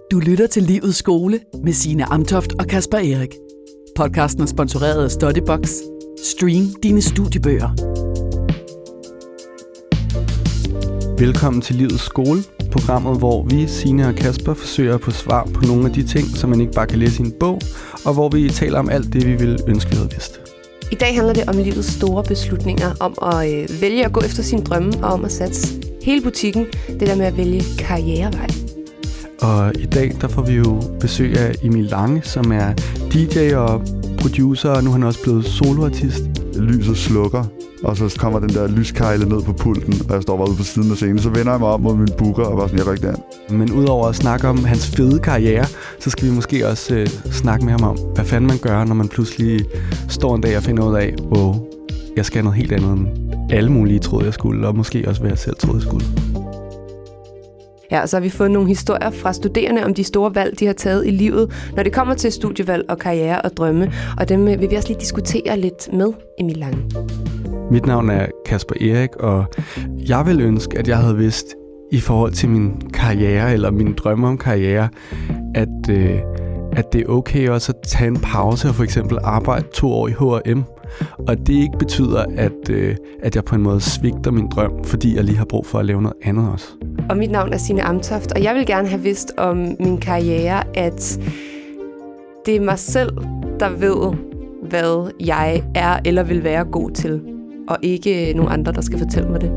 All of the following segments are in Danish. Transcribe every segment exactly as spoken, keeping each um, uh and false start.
Du lytter til Livets Skole med Signe Amtoft og Kasper Erik. Podcasten er sponsoreret af Studybox. Stream dine studiebøger. Velkommen til Livets Skole, programmet hvor vi, Signe og Kasper, forsøger at få svar på nogle af de ting, som man ikke bare kan læse i en bog, og hvor vi taler om alt det, vi ville ønske, vi havde vidst. I dag handler det om livets store beslutninger, om at øh, vælge at gå efter sine drømme og om at satse hele butikken, det der med at vælge karrierevej. Og i dag der får vi jo besøg af Emil Lange, som er D J og producer, og nu er han også blevet soloartist. Lyset slukker, og så kommer den der lyskejle ned på pulten, og jeg står bare ude på siden af scenen. Så vender jeg mig op mod min booker og bare sådan, jeg går ikke derind. Men udover at snakke om hans fede karriere, så skal vi måske også øh, snakke med ham om, hvad fanden man gør, når man pludselig står en dag og finder ud af, wow, jeg skal noget helt andet end alle mulige troede, jeg skulle, og måske også, hvad jeg selv troede, jeg skulle. Ja, og så har vi fået nogle historier fra studerende om de store valg, de har taget i livet, når det kommer til studievalg og karriere og drømme. Og dem vil vi også lige diskutere lidt med Emil Lange. Mit navn er Kasper Erik, og jeg vil ønske, at jeg havde vidst i forhold til min karriere, eller mine drømme om karriere, at, øh, at det er okay også at tage en pause og for eksempel arbejde to år i H og M. Og det ikke betyder, at, øh, at jeg på en måde svigter min drøm, fordi jeg lige har brug for at lave noget andet også. Og mit navn er Signe Amtoft, og jeg vil gerne have vidst om min karriere, at det er mig selv, der ved, hvad jeg er eller vil være god til, og ikke nogen andre, der skal fortælle mig det.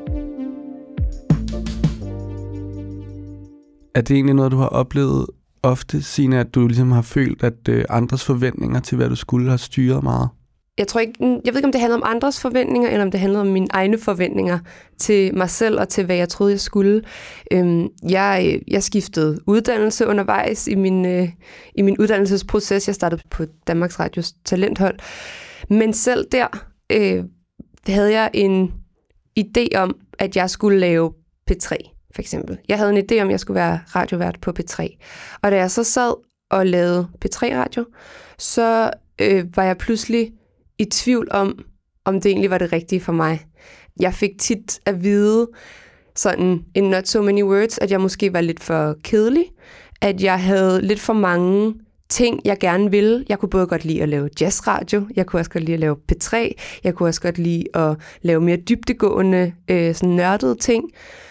Er det egentlig noget, du har oplevet ofte, Signe, at du ligesom har følt, at øh, andres forventninger til, hvad du skulle, har styret meget? Jeg tror ikke, jeg ved ikke, om det handler om andres forventninger, eller om det handler om mine egne forventninger til mig selv og til, hvad jeg troede, jeg skulle. Øhm, jeg, jeg skiftede uddannelse undervejs i min, øh, i min uddannelsesproces. Jeg startede på Danmarks Radios talenthold. Men selv der øh, havde jeg en idé om, at jeg skulle lave P tre, for eksempel. Jeg havde en idé om, at jeg skulle være radiovært på P tre. Og da jeg så sad og lavede P tre-radio, så øh, var jeg pludselig i tvivl om, om det egentlig var det rigtige for mig. Jeg fik tit at vide, sådan in not so many words, at jeg måske var lidt for kedelig, at jeg havde lidt for mange ting, jeg gerne ville. Jeg kunne både godt lide at lave jazzradio, jeg kunne også godt lide at lave P tre, jeg kunne også godt lide at lave mere dybdegående, øh, sådan nørdede ting.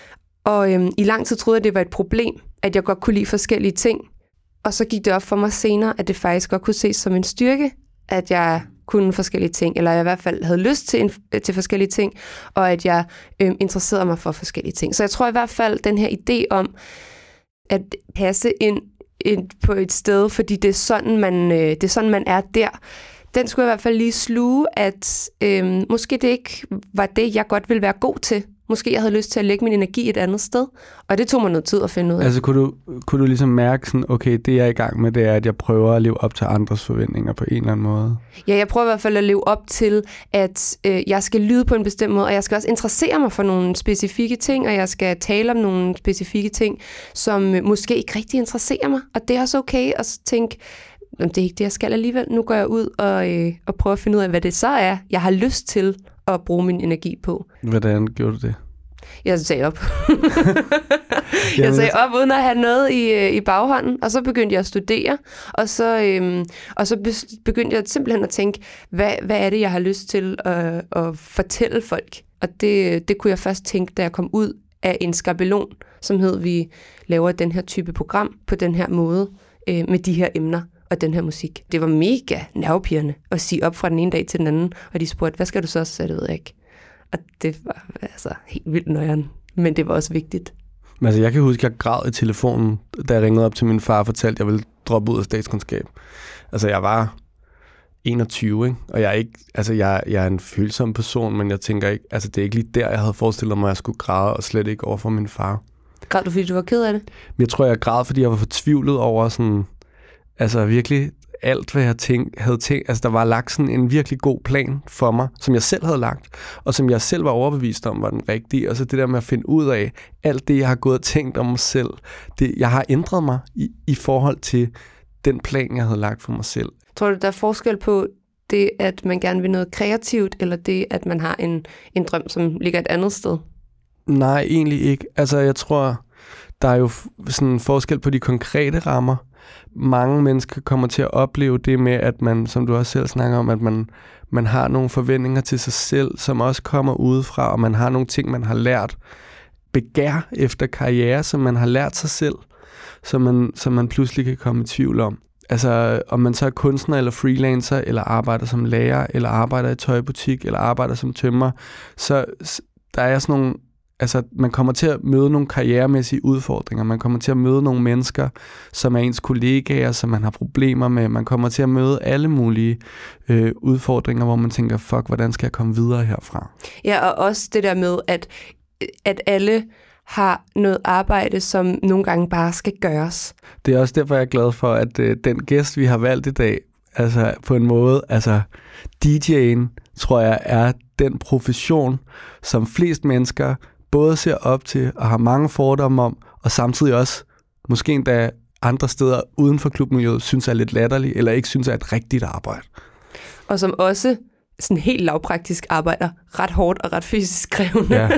Og øh, i lang tid troede jeg, det var et problem, at jeg godt kunne lide forskellige ting. Og så gik det op for mig senere, at det faktisk godt kunne ses som en styrke, at jeg kunne forskellige ting, eller jeg i hvert fald havde lyst til, en, til forskellige ting, og at jeg øh, interesserede mig for forskellige ting. Så jeg tror i hvert fald, den her idé om at passe ind, ind på et sted, fordi det er sådan, man, øh, det er, sådan, man er der, den skulle jeg i hvert fald lige sluge, at øh, måske det ikke var det, jeg godt ville være god til. Måske jeg havde lyst til at lægge min energi et andet sted, og det tog mig noget tid at finde ud af. Altså kunne du, kunne du ligesom mærke sådan, okay, det jeg er i gang med, det er, at jeg prøver at leve op til andres forventninger på en eller anden måde? Ja, jeg prøver i hvert fald at leve op til, at øh, jeg skal lyde på en bestemt måde, og jeg skal også interessere mig for nogle specifikke ting, og jeg skal tale om nogle specifikke ting, som øh, måske ikke rigtig interesserer mig, og det er også okay at tænke, det er ikke det, jeg skal alligevel. Nu går jeg ud og, øh, og prøver at finde ud af, hvad det så er, jeg har lyst til at bruge min energi på. Hvordan gjorde du det? Jeg sagde op. jeg sagde op uden at have noget i, i baghånden, og så begyndte jeg at studere, og så, øhm, og så begyndte jeg simpelthen at tænke, hvad, hvad er det, jeg har lyst til at, at fortælle folk? Og det, det kunne jeg først tænke, da jeg kom ud af en skabelon, som hed, vi laver den her type program på den her måde, øh, med de her emner og den her musik. Det var mega nervepirrende at sige op fra den ene dag til den anden, og de spurgte, hvad skal du så? Så det ved jeg ikke. Og det var altså helt vildt nøjeren, men det var også vigtigt. Men altså, jeg kan huske, at jeg græd i telefonen, da jeg ringede op til min far og fortalte, at jeg ville droppe ud af statskundskab. Altså, jeg var enogtyve, ikke? Og jeg er ikke, altså, jeg, jeg er en følsom person, men jeg tænker ikke, altså, det er ikke lige der, jeg havde forestillet mig, at jeg skulle græde, og slet ikke over for min far. Græd du, fordi du var ked af det? Men jeg tror, jeg græd, fordi jeg var fortvivlet over sådan, altså virkelig alt, hvad jeg tænk, havde tænkt. Altså, der var lagt sådan en virkelig god plan for mig, som jeg selv havde lagt, og som jeg selv var overbevist om, var den rigtige. Og så det der med at finde ud af, alt det, jeg har gået og tænkt om mig selv, det, jeg har ændret mig i, i forhold til den plan, jeg havde lagt for mig selv. Tror du, der er forskel på det, at man gerne vil noget kreativt, eller det, at man har en, en drøm, som ligger et andet sted? Nej, egentlig ikke. Altså, jeg tror, der er jo sådan forskel på de konkrete rammer. Mange mennesker kommer til at opleve det med, at man, som du også selv snakker om, at man, man har nogle forventninger til sig selv, som også kommer udefra, og man har nogle ting, man har lært. Begær efter karriere, som man har lært sig selv, som man, som man pludselig kan komme i tvivl om. Altså, om man så er kunstner eller freelancer, eller arbejder som lærer, eller arbejder i tøjbutik, eller arbejder som tømrer, så der er sådan nogle, altså, man kommer til at møde nogle karrieremæssige udfordringer. Man kommer til at møde nogle mennesker, som er ens kollegaer, som man har problemer med. Man kommer til at møde alle mulige øh, udfordringer, hvor man tænker, fuck, hvordan skal jeg komme videre herfra? Ja, og også det der med, at, at alle har noget arbejde, som nogle gange bare skal gøres. Det er også derfor, jeg er glad for, at øh, den gæst, vi har valgt i dag, altså på en måde, altså D J'en, tror jeg, er den profession, som flest mennesker både ser op til og har mange fordomme om, og samtidig også, måske endda andre steder uden for klubmiljøet, synes er lidt latterlig, eller ikke synes er et rigtigt arbejde. Og som også sådan helt lavpraktisk arbejder ret hårdt og ret fysisk krævende. Ja.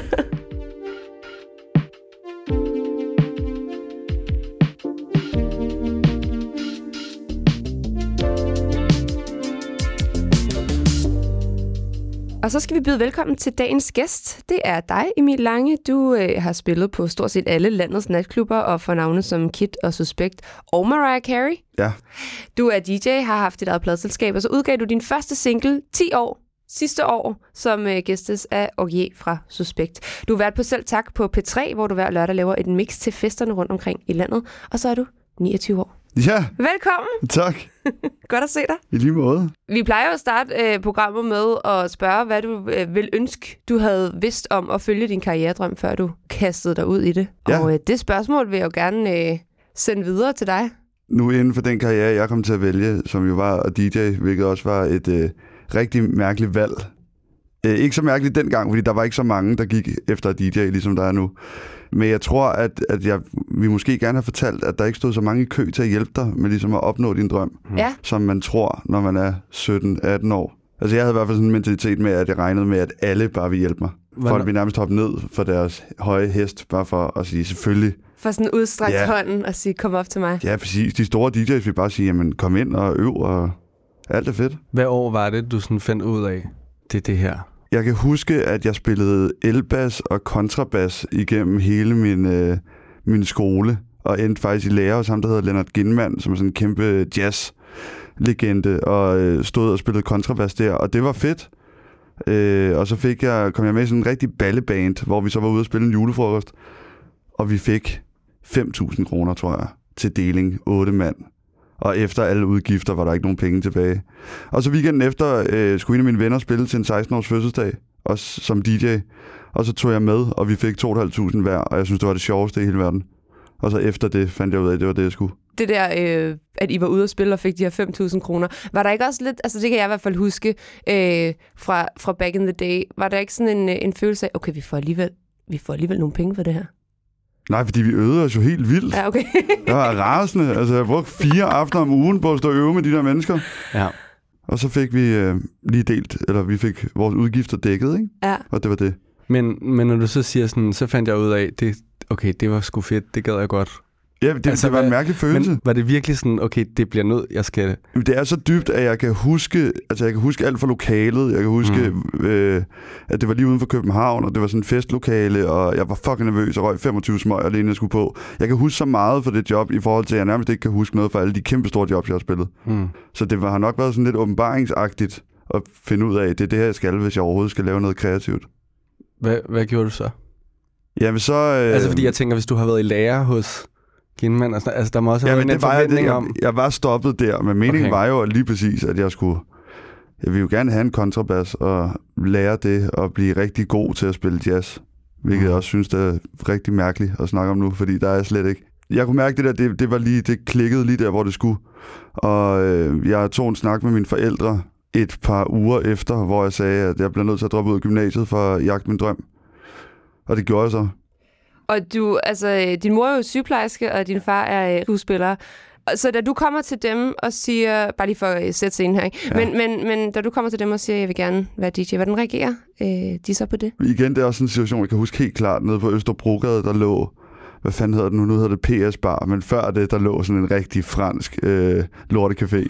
Og så skal vi byde velkommen til dagens gæst. Det er dig, Emil Lange. Du øh, har spillet på stort set alle landets natklubber og får navne som Kid og Suspekt og Mariah Carey. Ja. Du er D J, har haft dit eget pladselskab, og så udgav du din første single ti år sidste år, som øh, gæstes af Aurier fra Suspekt. Du har været på Selv Tak på P tre, hvor du hver lørdag laver et mix til festerne rundt omkring i landet. Og så er du niogtyve år. Ja. Velkommen. Tak. Godt at se dig. I lige måde. Vi plejer jo at starte øh, programmet med at spørge, hvad du øh, vil ønske, du havde vidst om at følge din karrieredrøm, før du kastede dig ud i det. Ja. Og øh, det spørgsmål vil jeg jo gerne øh, sende videre til dig. Nu inden for den karriere, jeg kom til at vælge, som jo var at D J, hvilket også var et øh, rigtig mærkeligt valg. Øh, ikke så mærkeligt dengang, fordi der var ikke så mange, der gik efter D J, ligesom der er nu. Men jeg tror, at, at jeg, vi måske gerne har fortalt, at der ikke stod så mange i kø til at hjælpe dig med ligesom at opnå din drøm, Ja. som man tror, når man er sytten atten år. Altså jeg havde i hvert fald sådan en mentalitet med, at jeg regnede med, at alle bare ville hjælpe mig. Folk ville nærmest hoppe ned for deres høje hest, bare for at sige selvfølgelig. For sådan udstrakt Ja. hånden og sige, kom op til mig. Ja, præcis. De store D J's vil bare sige, jamen kom ind og øv, og alt er fedt. Hvad år var det, du sådan fandt ud af, det er det her? Jeg kan huske, at jeg spillede elbas og kontrabas igennem hele min, øh, min skole, og endte faktisk i lærer hos ham, der hedder Lennart Ginman, som er sådan en kæmpe jazz-legende, og øh, stod og spillede kontrabas der, og det var fedt. Øh, og så fik jeg, kom jeg med i sådan en rigtig balleband, hvor vi så var ude og spille en julefrokost, og vi fik fem tusind kroner, tror jeg, til deling, otte mand. Og efter alle udgifter var der ikke nogen penge tilbage. Og så weekenden efter øh, skulle en af mine venner spille til en seksten-års fødselsdag, også som D J. Og så tog jeg med, og vi fik to tusind fem hundrede hver, og jeg synes, det var det sjoveste i hele verden. Og så efter det fandt jeg ud af, at det var det, jeg skulle. Det der, øh, at I var ude og spille og fik de her fem tusind kroner, var der ikke også lidt, altså det kan jeg i hvert fald huske øh, fra, fra back in the day, var der ikke sådan en, en følelse af, okay, vi får alligevel, vi får alligevel nogle penge for det her? Nej, fordi vi øvede os jo helt vildt. Ja, okay. Jeg var rasende. Altså, jeg brugte fire aftener om ugen på at stå og øve med de der mennesker. Ja. Og så fik vi øh, lige delt, eller vi fik vores udgifter dækket, ikke? Ja. Og det var det. Men, men når du så siger sådan, så fandt jeg ud af, det, okay, det var sgu fedt, det gad jeg godt. Ja, det, Altså, det var en hvad- mærkelig følelse. Men var det virkelig sådan, okay, det bliver nødt, jeg skal... Det er så dybt, at jeg kan huske, altså jeg kan huske alt fra lokalet. Jeg kan huske, mm. øh, at det var lige uden for København, og det var sådan en festlokale, og jeg var fucking nervøs og røg femogtyve smøger, alene jeg skulle på. Jeg kan huske så meget for det job, i forhold til, at jeg nærmest ikke kan huske noget for alle de kæmpe store jobs, jeg har spillet. Mm. Så det var, har nok været sådan lidt åbenbaringsagtigt at finde ud af, at det er det her, jeg skal, hvis jeg overhovedet skal lave noget kreativt. Hvad, hvad gjorde du så? Jamen så... Øh, Altså fordi jeg tænker, hvis du har været i lærer hos Ginman, altså, altså der må også have Jamen, været en det var jeg, det, forventning jeg, om... jeg var stoppet der, men meningen Okay. var jo lige præcis, at jeg skulle... Jeg ville jo gerne have en kontrabas og lære det og blive rigtig god til at spille jazz. Hvilket Mm. jeg også synes, det er rigtig mærkeligt at snakke om nu, fordi der er jeg slet ikke. Jeg kunne mærke det der, det, det var lige, det klikkede lige der, hvor det skulle. Og øh, jeg tog en snak med mine forældre et par uger efter, hvor jeg sagde, at jeg blev nødt til at droppe ud af gymnasiet for at jagte min drøm. Og det gjorde jeg så. Og du, altså, din mor er jo sygeplejerske, og din far er øh, skuespiller. Så da du kommer til dem og siger, bare lige for at sætte scenen her, ikke? Ja. Men, men, men da du kommer til dem og siger, jeg vil gerne være D J, hvordan reagerer øh, de så på det? Igen, det er også en situation, jeg kan huske helt klart, nede på Østerbrogade, der lå hvad fanden hedder det nu? Nu hedder det P S Bar, men før det, der lå sådan en rigtig fransk øh, lortecafé,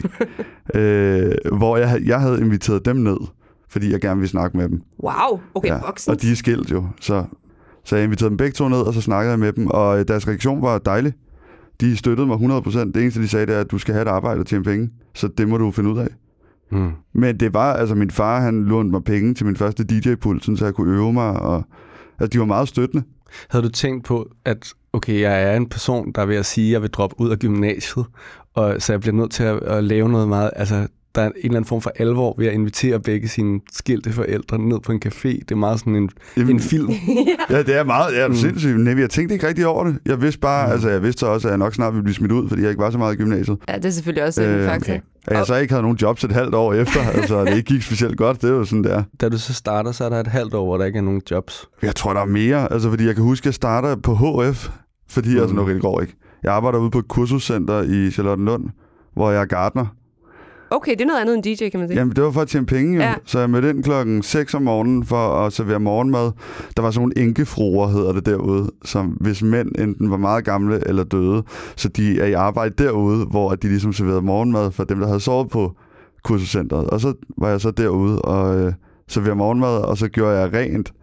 øh, hvor jeg, jeg havde inviteret dem ned, fordi jeg gerne ville snakke med dem. Wow, okay, ja, voksen. Og de er skilt jo, så, så jeg inviterede dem begge to ned, og så snakkede jeg med dem, og deres reaktion var dejlig. De støttede mig hundrede procent. Det eneste, de sagde, det er, at du skal have et arbejde og tjene penge, så det må du finde ud af. Mm. Men det var, altså min far, han lånte mig penge til min første D J-pult, så jeg kunne øve mig, og altså, de var meget støttende. Havde du tænkt på, at okay, jeg er en person, der er ved at sige, at jeg vil droppe ud af gymnasiet, og så jeg bliver nødt til at, at lave noget meget, altså der er en eller anden form for alvor ved at invitere begge sine skilte forældre ned på en café. Det er meget sådan en, Jamen, en film. Ja, det er meget, ja, mm. sindssygt. Nej, jeg tænkte ikke rigtig over det. Jeg vidste bare, mm. altså jeg vidste så også, at jeg nok snart ville blive smidt ud, fordi jeg ikke var så meget i gymnasiet. Ja, det er selvfølgelig også øh, en faktor. Okay. At jeg så ikke havde nogen jobs et halvt år efter, altså det ikke gik specielt godt, det er jo sådan der. Da du så starter, så er der et halvt år, hvor der ikke er nogen jobs. Jeg tror, der er mere, altså fordi jeg kan huske, at jeg starter på H F, fordi mm. altså noget går ikke. Jeg arbejder ude på et kursuscenter i Charlottenlund, hvor jeg er gartner. Okay, det er noget andet end D J, kan man sige. Jamen, det var for at tjene penge, jo. Ja. Så jeg mødte ind klokken seks om morgenen for at servere morgenmad. Der var sådan nogle enkefruer, hedder det derude, som hvis mænd enten var meget gamle eller døde, så de er i arbejde derude, hvor de ligesom serverede morgenmad for dem, der havde sovet på kursuscenteret. Og så var jeg så derude og øh, serverede morgenmad, og så gjorde jeg rent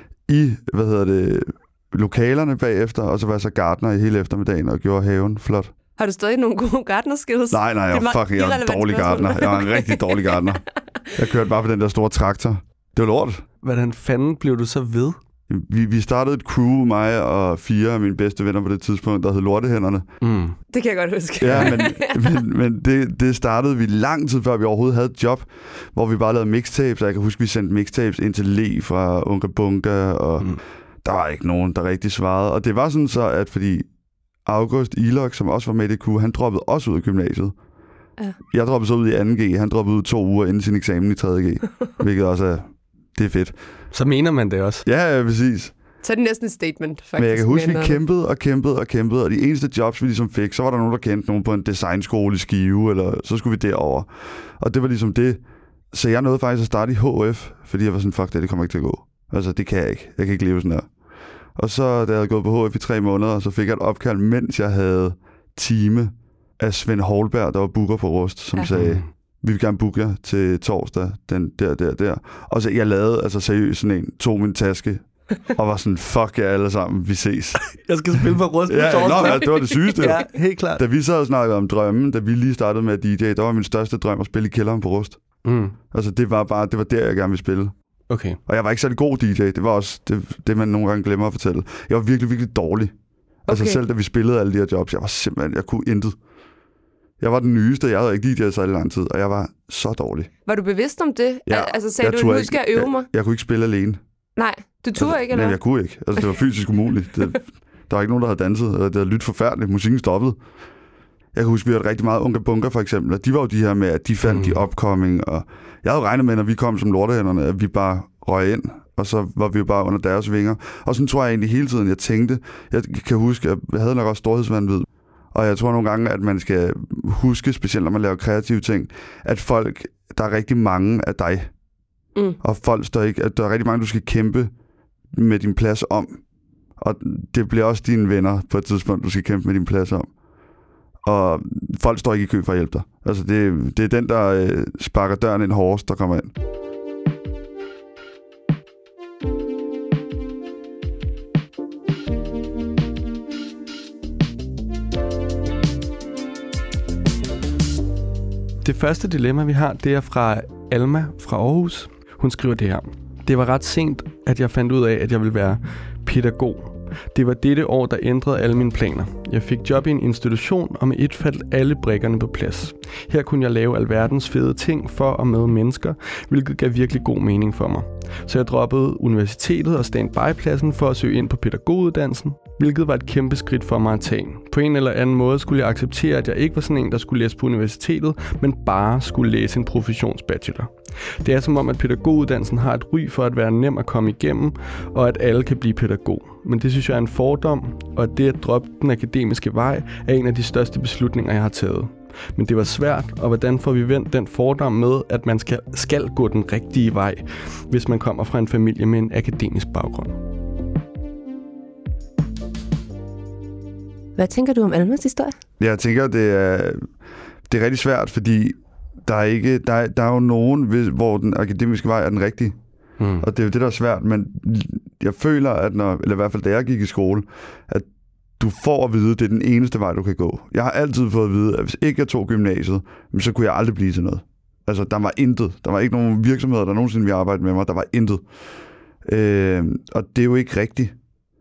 i, hvad hedder det, lokalerne bagefter, og så var jeg så gartner i hele eftermiddagen og gjorde haven flot. Har du stadig nogle gode gartnerskills? Nej, nej, jeg er fucking jeg er en dårlig gartner. Jeg er en rigtig dårlig gartner. Jeg kørte bare på den der store traktor. Det var lort. Hvordan fanden blev du så ved? Vi, vi startede et crew, mig og fire af mine bedste venner på det tidspunkt, der hed Lortehænderne. Mm. Det kan jeg godt huske. Ja, men, men, men det, det startede vi lang tid før, vi overhovedet havde et job, hvor vi bare lavede mixtapes. Jeg kan huske, vi sendte mixtapes ind til Le fra Unga Bunga, og mm. der var ikke nogen, der rigtig svarede. Og det var sådan så, at fordi August Ilok, som også var med i det crew, han droppede også ud af gymnasiet. Ja. Jeg droppede så ud i anden G, han droppede ud to uger inden sin eksamen i tredje G, hvilket også er, det er fedt. Så mener man det også? Ja, ja, præcis. Så er det næsten et statement, faktisk. Men jeg kan huske, vi kæmpede og kæmpede og kæmpede, og de eneste jobs, vi ligesom fik, så var der nogen, der kendte nogen på en designskole i Skive, eller så skulle vi derover. Og det var ligesom det. Så jeg nåede faktisk at starte i H F, fordi jeg var sådan, fuck det, det kommer ikke til at gå. Altså, det kan jeg ikke. Jeg kan ikke leve sådan her. Og så, da jeg havde gået på H F i tre måneder, så fik jeg et opkald, mens jeg havde time af Svend Holberg, der var booker på Rust, som ja. sagde, vi vil gerne booke jer til torsdag, den der, der, der. Og så jeg lavede altså seriøst sådan en, tog min taske, og var sådan, fuck jer alle sammen, vi ses. Jeg skal spille på Rust på ja, torsdag. Nå, ja, det var det sygeste. Ja, helt klart. Da vi så havde snakket om drømmen, da vi lige startede med at D J, der var min største drøm at spille i kælderen på Rust. Mm. Altså, det var bare, det var der, jeg gerne ville spille. Okay. Og jeg var ikke særlig god D J. Det var også det, det, man nogle gange glemmer at fortælle. Jeg var virkelig, virkelig dårlig. Altså okay. Selv da vi spillede alle de her jobs, jeg var simpelthen, jeg kunne intet. Jeg var den nyeste, jeg havde ikke D J'et så lang tid, og jeg var så dårlig. Var du bevidst om det? Ja, altså sagde du, nu skal jeg øve mig? Jeg, jeg kunne ikke spille alene. Nej, du turde altså, ikke, eller? Nej, jeg kunne ikke. Altså, det var fysisk umuligt. Det, der var ikke nogen, der havde danset. Det havde lyttet forfærdeligt. Musikken stoppede. Jeg kan huske, vi havde rigtig meget Unga Bunga, for eksempel. Og de var jo de her med, at de fandt mm. de upcoming. Og jeg havde regnet med, når vi kom som Lortehænderne, at vi bare røg ind. Og så var vi jo bare under deres vinger. Og sådan tror jeg egentlig hele tiden, jeg tænkte. Jeg kan huske, at jeg havde nok også storhedsvanvid. Og jeg tror nogle gange, at man skal huske, specielt når man laver kreative ting, at folk, der er rigtig mange af dig. Mm. Og folk står ikke, at der er rigtig mange, du skal kæmpe med din plads om. Og det bliver også dine venner på et tidspunkt, du skal kæmpe med din plads om. Og folk står ikke i kø for at hjælpe dig. Altså det, det er den, der øh, sparker døren ind hårdest, der kommer ind. Det første dilemma, vi har, det er fra Alma fra Aarhus. Hun skriver det her. Det var ret sent, at jeg fandt ud af, at jeg ville være pædagog. Det var dette år, der ændrede alle mine planer. Jeg fik job i en institution, og med et faldt alle brikkerne på plads. Her kunne jeg lave alverdens fede ting for og med mennesker, hvilket gav virkelig god mening for mig. Så jeg droppede universitetet og standby-pladsen for at søge ind på pædagoguddannelsen, hvilket var et kæmpe skridt for mig at tage. På en eller anden måde skulle jeg acceptere, at jeg ikke var sådan en, der skulle læse på universitetet, men bare skulle læse en professionsbachelor. Det er som om, at pædagoguddannelsen har et ry for at være nem at komme igennem, og at alle kan blive pædagog. Men det synes jeg er en fordom, og at det at droppe den akademiske vej er en af de største beslutninger, jeg har taget. Men det var svært, og hvordan får vi vendt den fordom med, at man skal, skal gå den rigtige vej, hvis man kommer fra en familie med en akademisk baggrund? Hvad tænker du om Almas historie? Jeg tænker, det er, det er rigtig svært, fordi der er, ikke, der er, der er jo nogen, hvor den akademiske vej er den rigtige. Mm. Og det er jo det, der er svært, men jeg føler, at når, eller i hvert fald da jeg gik i skole, at du får at vide, at det er den eneste vej, du kan gå. Jeg har altid fået at vide, at hvis ikke jeg tog gymnasiet, så kunne jeg aldrig blive til noget. Altså, der var intet. Der var ikke nogen virksomheder, der nogensinde ville arbejde med mig. Der var intet. Øh, og det er jo ikke rigtigt.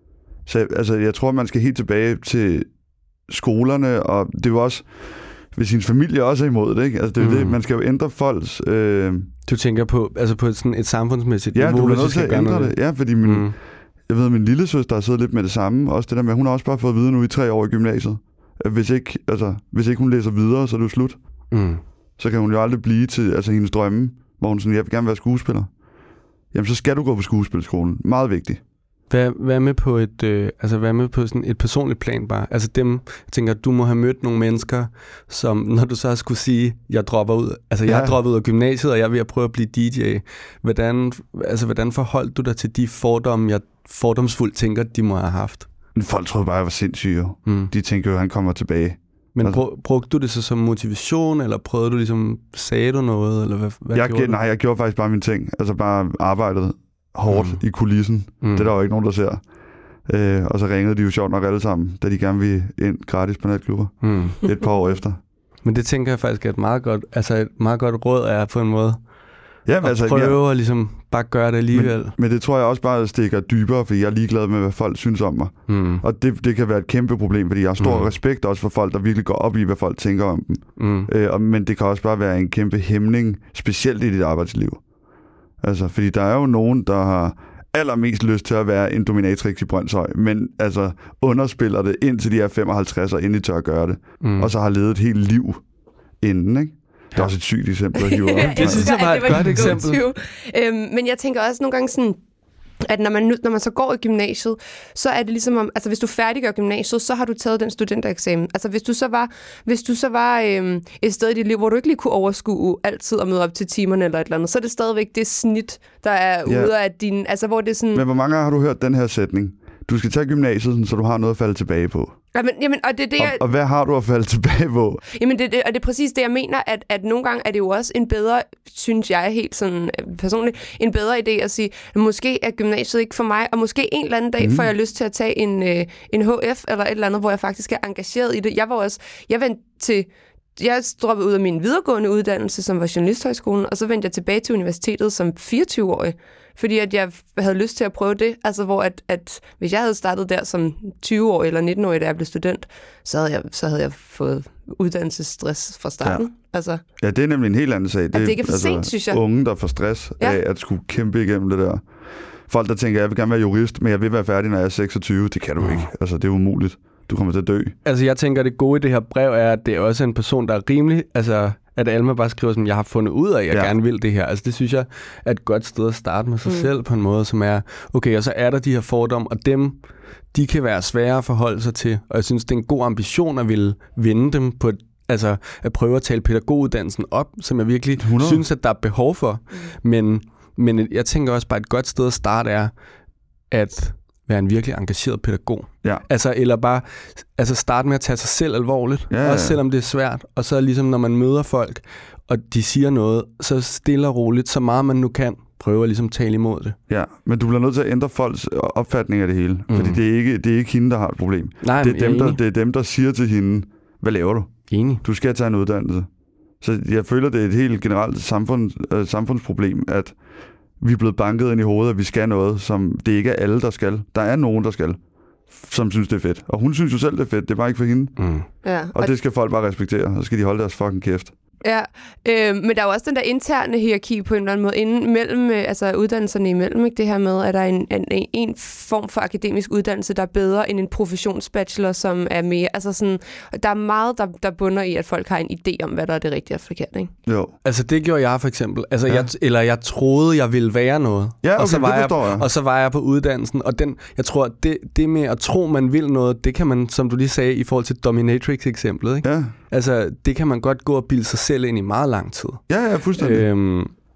Så altså, jeg tror, man skal helt tilbage til skolerne, og det er jo også, hvis ens familie også er imod det, ikke? Altså, det er mm. det, man skal jo ændre folks... Øh... Du tænker på, altså på sådan et samfundsmæssigt ja, niveau, du bliver nødt til at ændre det. Ja, fordi min, mm. jeg ved, min lille søster har siddet lidt med det samme. Også det der med, hun har også bare fået at vide nu i tre år i gymnasiet. Hvis ikke, altså, hvis ikke hun læser videre, så er det jo slut. Mm. Så kan hun jo aldrig blive til altså, hendes drømme, hvor hun sådan, jeg vil gerne være skuespiller. Jamen, så skal du gå på skuespilskolen. Meget vigtigt. Hvad, hvad med på et, øh, altså hvad med på sådan et personligt plan bare? Altså dem, jeg tænker, du må have mødt nogle mennesker, som når du så skulle sige, jeg dropper ud, altså jeg ja. er droppet ud af gymnasiet, og jeg vil prøve at blive D J. Hvordan, altså hvordan forholdt du dig til de fordomme, jeg fordomsfuldt tænker, de må have haft? Folk troede bare, jeg var sindssyg. Mm. De tænker jo, at han kommer tilbage. Men altså, brug, brugte du det så som motivation, eller prøvede du ligesom, sagde du noget, eller hvad, hvad jeg, gjorde du? Nej, jeg gjorde faktisk bare mine ting. Altså bare arbejdet hårdt mm. i kulissen. Mm. Det er der jo ikke nogen, der ser. Øh, og så ringede de jo sjovt nok alle sammen, da de gerne ville ind gratis på natklubber. Mm. Et par år efter. Men det tænker jeg faktisk er et meget godt, altså et meget godt råd er på en måde. Ja, men at altså, prøve ja. at ligesom bare gøre det alligevel. Men, men det tror jeg også bare stikker dybere, fordi jeg er ligeglad med, hvad folk synes om mig. Mm. Og det, det kan være et kæmpe problem, fordi jeg har stor mm. respekt også for folk, der virkelig går op i, hvad folk tænker om dem. Mm. Øh, og, men det kan også bare være en kæmpe hæmning, specielt i dit arbejdsliv. Altså, fordi der er jo nogen, der har allermest lyst til at være en dominatrix i Brøndshøj, men altså underspiller det indtil de er femoghalvtreds og endelig tør at gøre det. Mm. Og så har levet et helt liv inden, ikke? Det er ja. også et sygt eksempel at hive op. Ja, det synes jeg var et godt eksempel. Øhm, men jeg tænker også nogle gange sådan, at når man, når man så går i gymnasiet, så er det ligesom om, altså hvis du færdiggør gymnasiet, så har du taget den studentereksamen. Altså hvis du så var, hvis du så var øhm, et sted i dit liv, hvor du ikke lige kunne overskue altid at møde op til timerne eller et eller andet, så er det stadigvæk det snit, der er ja. ude af din, altså hvor det er sådan... Men hvor mange gange har du hørt den her sætning? Du skal tage gymnasiet, så du har noget at falde tilbage på. Jamen, jamen, og, det, det, og, jeg... og hvad har du at falde tilbage på? Jamen, det, det, og det er præcis det, jeg mener, at, at nogle gange er det jo også en bedre, synes jeg helt sådan personligt, en bedre idé at sige, at måske er gymnasiet ikke for mig, og måske en eller anden dag mm. får jeg lyst til at tage en, øh, en H F eller et eller andet, hvor jeg faktisk er engageret i det. Jeg var også, jeg vendte til... Jeg droppede ud af min videregående uddannelse, som var Journalisthøjskolen, og så vendte jeg tilbage til universitetet som fireogtyve-årig, fordi at jeg havde lyst til at prøve det. Altså hvor at, at hvis jeg havde startet der som tyve-årig eller nitten-årig, da jeg blev student, så havde jeg, så havde jeg fået uddannelsesstress fra starten. Ja. Altså, ja, det er nemlig en helt anden sag. Det, det er ikke for altså, sent, synes jeg. Unge, der får stress ja. af at skulle kæmpe igennem det der. Folk, der tænker, jeg vil gerne være jurist, men jeg vil være færdig, når jeg er seksogtyve. Det kan du ikke. Altså, det er umuligt. Du kommer til at dø. Altså, jeg tænker, det gode i det her brev er, at det er også en person, der er rimelig... Altså, at Alma bare skriver, som jeg har fundet ud af, at jeg ja. gerne vil det her. Altså, det synes jeg er et godt sted at starte med sig mm. selv på en måde, som er... Okay, og så er der de her fordomme, og dem, de kan være svære at forholde sig til. Og jeg synes, det er en god ambition at ville vinde dem på... Altså, at prøve at tale pædagoguddannelsen op, som jeg virkelig hundrede synes, at der er behov for. Mm. Men, men jeg tænker også bare, et godt sted at starte er, at... være en virkelig engageret pædagog. Ja. Altså, eller bare altså starte med at tage sig selv alvorligt, ja, ja. også selvom det er svært. Og så ligesom, når man møder folk, og de siger noget, så stille og roligt, så meget man nu kan, prøve at ligesom tale imod det. Ja, men du bliver nødt til at ændre folks opfatning af det hele. Mm. Fordi det er, ikke, det er ikke hende, der har et problem. Nej, det, er dem, der, det er dem, der siger til hende, hvad laver du? Enig. Du skal tage en uddannelse. Så jeg føler, det er et helt generelt samfund, øh, samfundsproblem, at vi er blevet banket ind i hovedet, at vi skal noget, som det ikke er alle, der skal. Der er nogen, der skal, som synes, det er fedt. Og hun synes jo selv, det er fedt. Det er bare ikke for hende. Mm. Ja, og, og det skal folk bare respektere. Og så skal de holde deres fucking kæft. Ja, øh, men der er jo også den der interne hierarki på en eller anden måde inden mellem, øh, altså uddannelserne imellem, ikke? Det her med, at der er en, en, en form for akademisk uddannelse, der er bedre end en professionsbachelor, som er mere, altså sådan, der er meget, der, der bunder i, at folk har en idé om, hvad der er det rigtige og forkert, ikke? Jo. Altså det gjorde jeg for eksempel, altså ja. jeg, eller jeg troede, jeg ville være noget, ja, okay, og, så var jeg, jeg, og så var jeg på uddannelsen, og den, jeg tror, det, det med at tro, man vil noget, det kan man, som du lige sagde, i forhold til Dominatrix-eksemplet, ikke? Ja. Altså, det kan man godt gå og bilde sig selv ind i meget lang tid. Ja, ja, fuldstændig. Øhm,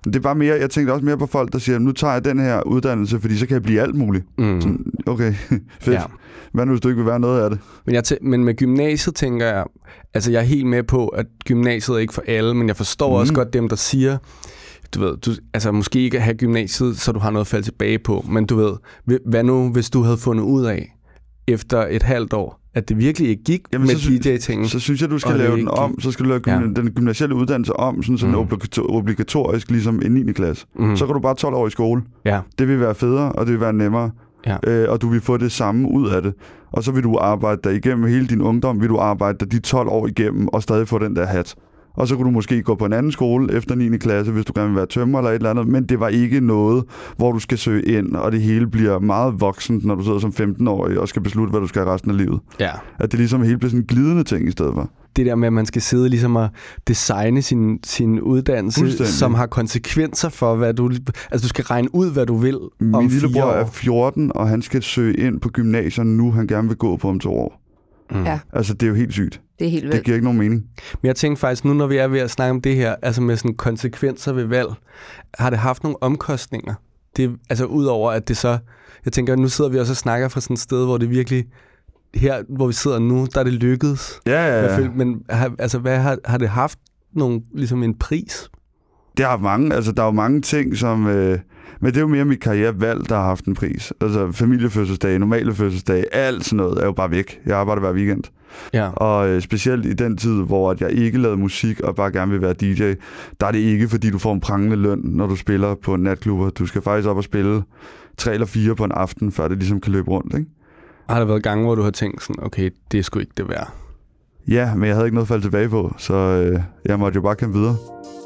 Det er bare mere, jeg tænkte også mere på folk, der siger, nu tager jeg den her uddannelse, fordi så kan jeg blive alt muligt. Mm. Sådan, okay, fedt. Ja. Hvad nu, hvis du ikke vil være noget af det? Men, jeg tæ- men med gymnasiet tænker jeg, altså jeg er helt med på, at gymnasiet er ikke for alle, men jeg forstår mm. også godt dem, der siger, du ved, du, altså måske ikke at have gymnasiet, så du har noget at falde tilbage på, men du ved, hvad nu, hvis du havde fundet ud af, efter et halvt år, at det virkelig ikke gik Jamen, med så, D J-tingen. Så synes jeg, du skal lave den om. Så skal du lave ja. den gymnasielle uddannelse om, sådan, sådan mm. obligatorisk, ligesom en niende klasse. Mm. Så kan du bare tolv år i skole. Ja. Det vil være federe, og det vil være nemmere. Ja. Øh, og du vil få det samme ud af det. Og så vil du arbejde dig igennem hele din ungdom, vil du arbejde dig de tolv år igennem, og stadig få den der hat. Og så kunne du måske gå på en anden skole efter niende klasse, hvis du gerne vil være tømrer eller et eller andet, men det var ikke noget, hvor du skal søge ind, og det hele bliver meget voksent, når du sidder som femten-årig og skal beslutte, hvad du skal resten af livet. Ja. At det ligesom hele bliver sådan en glidende ting i stedet for. Det der med, at man skal sidde ligesom og designe sin, sin uddannelse, som har konsekvenser for, hvad du... Altså, du skal regne ud, hvad du vil Min om lillebror er fjorten, og han skal søge ind på gymnasiet nu, han gerne vil gå på om to år. Mm. Ja. Altså, det er jo helt sygt. Det er helt vildt. Det giver ikke nogen mening. Men jeg tænker faktisk, nu når vi er ved at snakke om det her, altså med sådan konsekvenser ved valg, har det haft nogle omkostninger? Det, altså udover at det så... Jeg tænker, nu sidder vi også og snakker fra sådan et sted, hvor det virkelig... Her, hvor vi sidder nu, der er det lykkedes. Ja, ja, ja. Føler, men har, altså, hvad har, har det haft nogle, ligesom en pris? Det har mange. Altså, der er jo mange ting, som... Øh, men det er jo mere mit karrierevalg, der har haft en pris. Altså, familiefødselsdage, normale fødselsdage, alt sådan noget er jo bare væk. Jeg arbejder hver weekend. Ja. Og øh, specielt i den tid, hvor at jeg ikke lavede musik og bare gerne vil være D J, der er det ikke, fordi du får en prangende løn, når du spiller på en natklubber. Du skal faktisk op og spille tre eller fire på en aften, før det ligesom kan løbe rundt, ikke? Har der været gange, hvor du har tænkt sådan, okay, det er sgu ikke det værd? Ja, men jeg havde ikke noget at falde tilbage på, så øh, jeg måtte jo bare kæmpe videre.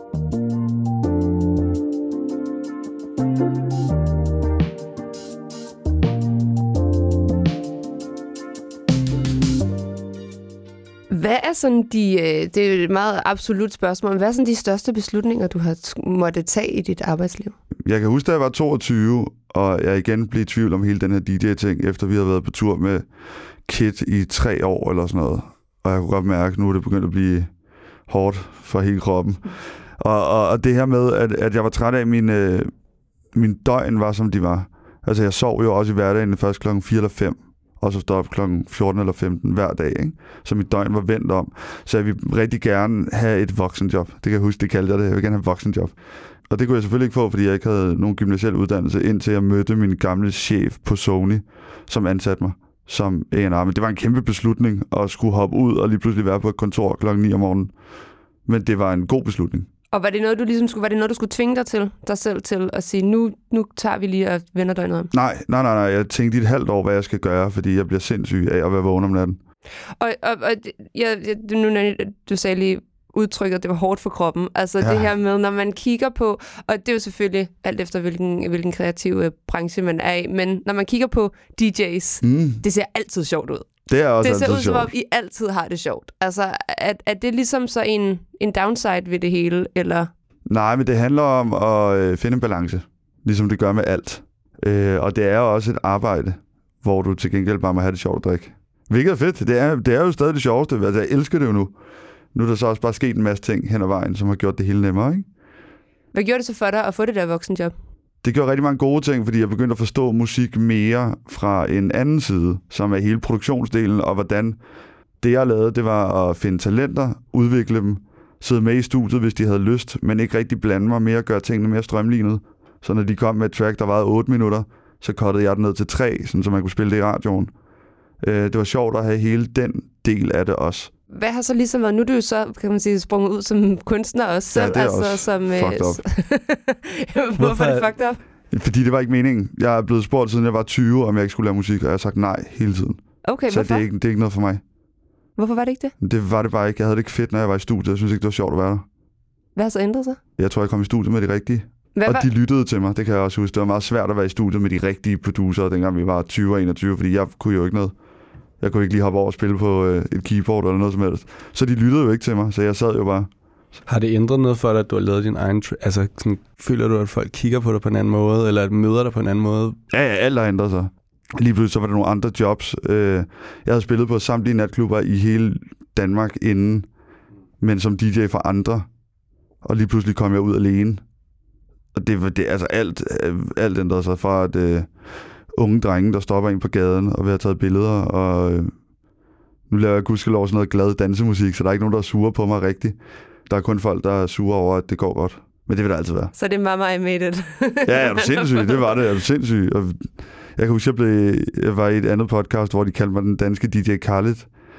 Hvad er sådan de, det er et meget absolut spørgsmål, hvad er sådan de største beslutninger, du har måttet tage i dit arbejdsliv? Jeg kan huske, da jeg var toogtyve, og jeg igen blev i tvivl om hele den her D J-ting, efter vi havde været på tur med Kid i tre år eller sådan noget. Og jeg kunne godt mærke, at nu er det begyndt at blive hårdt for hele kroppen. Og, og, og det her med, at, at jeg var træt af, at min, øh, min døgn var, som de var. Altså, jeg sov jo også i hverdagen først klokken fire eller fem. Og så stod op klokken fjorten eller femten hver dag, ikke? Så mit døgn var vendt om. Så jeg ville rigtig gerne have et voksenjob. Det kan jeg huske, det kaldte jeg det. Jeg vil gerne have et voksenjob. Og det kunne jeg selvfølgelig ikke få, fordi jeg ikke havde nogen gymnasiel uddannelse, indtil jeg mødte min gamle chef på Sony, som ansatte mig som A and R. Men det var en kæmpe beslutning at skulle hoppe ud og lige pludselig være på et kontor klokken ni om morgenen. Men det var en god beslutning. Og var det noget, du ligesom skulle, var det noget, du skulle tvinge dig til, dig selv til at sige, nu, nu tager vi lige og vender døgnet om? Nej, nej, nej, nej. Jeg tænkte i et halvt år, hvad jeg skal gøre, fordi jeg bliver sindssyg af at være vågen om natten. Og, og, og jeg, jeg, nu, når du sagde lige udtrykket, at det var hårdt for kroppen. Altså ja. Det her med, når man kigger på, og det er jo selvfølgelig alt efter, hvilken, hvilken kreativ øh, branche man er i, men når man kigger på D J's, mm. det ser altid sjovt ud. Det er også det ser ud, sjovt. som om I altid har det sjovt. Altså, er, er det ligesom så en, en downside ved det hele, eller? Nej, men det handler om at øh, finde en balance, ligesom det gør med alt. Øh, og det er jo også et arbejde, hvor du til gengæld bare må have det sjovt at drikke. Hvilket er fedt. Det er, det er jo stadig det sjoveste. Altså, jeg elsker det jo nu. Nu er der så også bare sket en masse ting hen ad vejen, som har gjort det hele nemmere, ikke? Hvad gjorde det så for dig at få det der voksenjob? Det gjorde rigtig mange gode ting, fordi jeg begyndte at forstå musik mere fra en anden side, som er hele produktionsdelen, og hvordan det, jeg lavede, det var at finde talenter, udvikle dem, sidde med i studiet, hvis de havde lyst, men ikke rigtig blande mig mere og gøre tingene mere strømlignet. Så når de kom med et track, der varede otte minutter, så cuttede jeg den ned til tre, sådan, så man kunne spille det i radioen. Det var sjovt at have hele den del af det også. Hvad har så ligesom været? Nu er du jo så, kan man sige, sprunget ud som kunstner også selv. Ja, det er altså, også som, fucked up. Hvorfor er det fucked up? Fordi det var ikke meningen. Jeg er blevet spurgt, siden jeg var tyve, om jeg ikke skulle lave musik, og jeg har sagt nej hele tiden. Okay, så hvorfor? det er, ikke, det er ikke noget for mig. Hvorfor var det ikke det? Det var det bare ikke. Jeg havde det ikke fedt, når jeg var i studiet. Jeg synes ikke, det var sjovt at være der. Hvad har så ændret sig? Jeg tror, jeg kom i studiet med de rigtige. Hvad og var... de lyttede til mig, det kan jeg også huske. Det var meget svært at være i studiet med de rigtige producer, dengang vi var tyve og enogtyve, fordi jeg kunne jo ikke noget. Jeg kunne ikke lige hoppe over og spille på øh, et keyboard eller noget som helst. Så de lyttede jo ikke til mig, så jeg sad jo bare. Har det ændret noget for dig, at du har lavet din egen... Tr- altså, sådan, føler du, at folk kigger på dig på en anden måde, eller at møder dig på en anden måde? Ja, ja, alt har ændret sig. Lige pludselig så var der nogle andre jobs. Jeg havde spillet på samtlige natklubber i hele Danmark inden, men som D J for andre. Og lige pludselig kom jeg ud alene. Og det, det altså alt, alt ændrede sig fra, at øh, unge drenge, der stopper ind på gaden og vil have taget billeder, og øh, nu laver jeg gudskelov sådan noget glad dansemusik, så der er ikke nogen, der er sure på mig rigtigt. Der er kun folk, der er sure over, at det går godt. Men det vil der altid være. Så det er Mama, I made it. Ja, er du sindssyg? Det var det. Er du sindssyg? Og jeg kan huske, jeg, blev, jeg var i et andet podcast, hvor de kaldte mig den danske D J Khaled.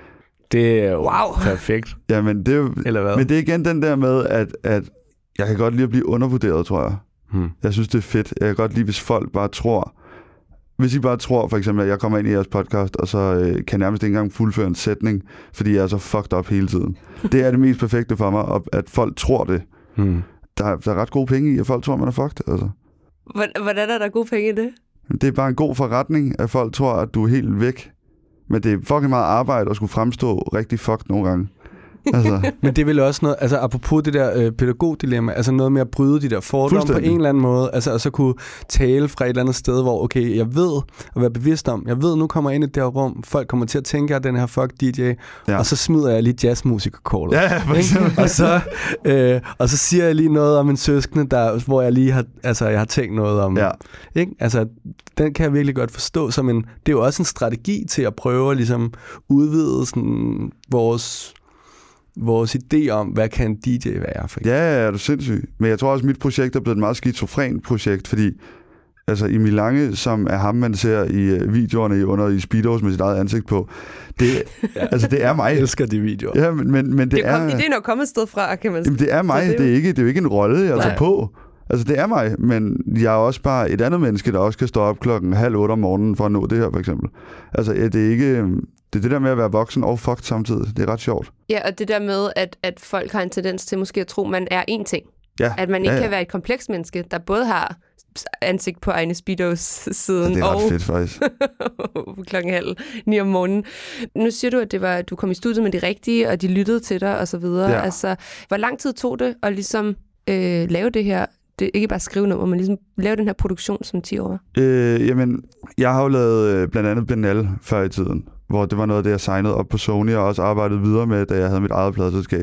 Det er wow. Perfekt. Ja, men det er jo, Eller hvad? Men det er igen den der med, at, at jeg kan godt lide at blive undervurderet, tror jeg. Hmm. Jeg synes, det er fedt. Jeg kan godt lide, hvis folk bare tror... Hvis I bare tror, for eksempel, at jeg kommer ind i jeres podcast, og så øh, kan jeg nærmest ikke engang fuldføre en sætning, fordi jeg er så fucked up hele tiden. Det er det mest perfekte for mig, at folk tror det. Hmm. Der, der er ret gode penge i, at folk tror, man er fucked. Altså. Hvordan er der gode penge i det? Det er bare en god forretning, at folk tror, at du er helt væk. Men det er fucking meget arbejde at skulle fremstå rigtig fucked nogle gange. Altså. Men det er vel også noget, altså apropos det der øh, pædagogdilemma, altså noget med at bryde de der fordomme på en eller anden måde, altså og så kunne tale fra et eller andet sted, hvor okay, jeg ved at være bevidst om, jeg ved, nu kommer jeg ind i det her rum, folk kommer til at tænke, at den her fuck D J, ja. Og så smider jeg lige jazzmusikerkortet. Ja, ja, for eksempel. og, så, øh, og så siger jeg lige noget om en søskende, der, hvor jeg lige har, altså jeg har tænkt noget om, ja. Ikke? Altså den kan jeg virkelig godt forstå som en, det er jo også en strategi til at prøve at ligesom udvide sådan vores vores idé om, hvad kan en D J være? For ja, ja, er du sindssyg. Men jeg tror også, at mit projekt er blevet et meget skizofrent projekt, fordi altså Emil Lange, som er ham, man ser i uh, videoerne under i Speedos med sit eget ansigt på, det, ja. altså, det er mig. Jeg elsker de videoer. Ja, men, men, men det, det er... er... Ideen er jo kommet et sted fra, kan man sige. Jamen, det er mig. Det er, jo... det, er ikke, det er jo ikke en rolle, jeg tager på. Altså, det er mig, men jeg er også bare et andet menneske, der også kan stå op klokken halv otte om morgenen for at nå det her, for eksempel. Altså, det er ikke... Det er det der med at være voksen og fucked samtidig. Det er ret sjovt. Ja, og det der med, at, at folk har en tendens til måske at tro, at man er én ting. Ja. At man ikke ja, ja. kan være et komplekst menneske, der både har ansigt på egne speedos siden ja, det er ret og fedt, faktisk. klokken halv ni om morgenen. Nu siger du, at det var, at du kom i studiet med de rigtige, og de lyttede til dig og så videre. Ja. Altså, hvor lang tid tog det at ligesom øh, lave det her? Det, ikke bare skrive nummer, men ligesom lave den her produktion som ti år? Øh, jamen, jeg har jo lavet øh, blandt andet Benal før i tiden, hvor det var noget af det, jeg signede op på Sony, og også arbejdede videre med, da jeg havde mit eget pladeselskab.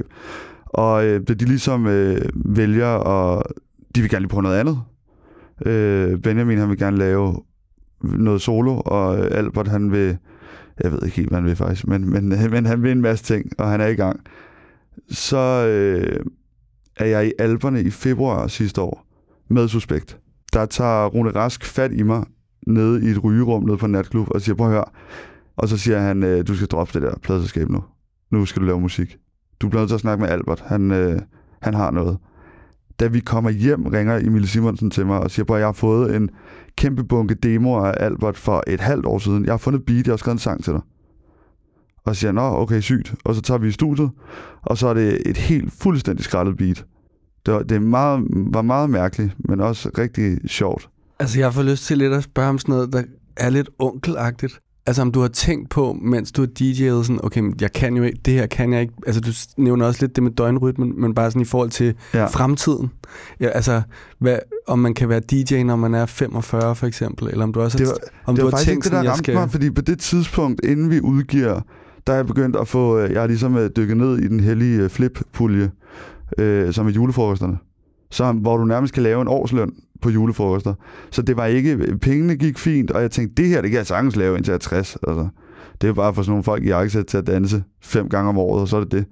Og øh, det de ligesom øh, vælger, og de vil gerne lige prøve noget andet. Øh, Benjamin, han vil gerne lave noget solo, og øh, Albert, han vil, jeg ved ikke helt, hvad han vil faktisk, men, men, men han vil en masse ting, og han er i gang. Så øh, er jeg i Alperne i februar sidste år med Suspekt. Der tager Rune Rask fat i mig nede i et rygerum nede på en natklub, og siger, prøv at høre. Og så siger han, øh, du skal droppe det der pladeselskab nu. Nu skal du lave musik. Du bliver nødt til at snakke med Albert. Han, øh, han har noget. Da vi kommer hjem, ringer Emil Simonsen til mig og siger, at jeg har fået en kæmpe bunke demoer af Albert for et halvt år siden. Jeg har fundet et beat, jeg har skrevet en sang til dig. Og så siger han, nå, okay, sygt. Og så tager vi i studiet, og så er det et helt fuldstændig skrællet beat. Det, var, det meget, var meget mærkeligt, men også rigtig sjovt. Altså, jeg får lyst til lidt at spørge om sådan noget, der er lidt onkelagtigt. Altså, om du har tænkt på, mens du har D J'et, sådan, okay, jeg kan jo ikke, det her kan jeg ikke. Altså, du nævner også lidt det med døgnrytmen, men bare sådan i forhold til ja. fremtiden. Ja, altså, hvad, om man kan være D J, når man er femogfyrre, for eksempel, eller om du også det var, om det du var har faktisk tænkt ikke det, der ramte skal... mig, fordi på det tidspunkt, inden vi udgiver, der er jeg begyndt at få, jeg har ligesom dykket ned i den hellige flip-pulje, øh, som er julefrokosterne. Så, hvor du nærmest kan lave en årsløn på julefrokoster. Så det var ikke, pengene gik fint, og jeg tænkte, det her, det kan jeg sagtens lave indtil jeg er tres. Altså, det er jo bare for sådan nogle folk i jakkesæt til at danse fem gange om året, og så er det det.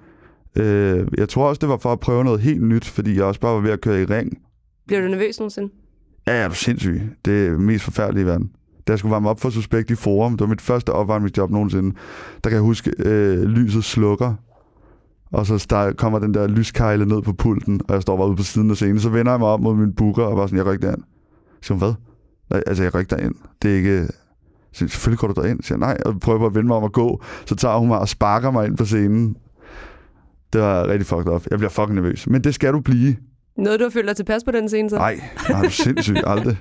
Øh, jeg tror også, det var for at prøve noget helt nyt, fordi jeg også bare var ved at køre i ring. Bliver du nervøs nogensinde? Ja, jeg er du sindssyg. Det er mest forfærdelige i verden. Da jeg skulle varme op for Suspekt i Forum, det var mit første opvarmningsjob nogensinde, der kan jeg huske, øh, lyset slukker, og så start, kommer den der lyskejle ned på pulten, og jeg står bare ude på siden af scenen. Så vender jeg mig op mod min booker, og var sådan, jeg rykker derind. Så siger hun, hvad? Nej, altså, jeg rykker derind. Det er ikke... Så siger, selvfølgelig går du derind. Så siger nej, og prøver på at vende mig om at gå. Så tager hun mig og sparker mig ind på scenen. Det var rigtig fucked up. Jeg bliver fucking nervøs. Men det skal du blive. Noget, du har følt dig tilpas på den scene, så? Nej, nej, du er sindssygt. Aldrig.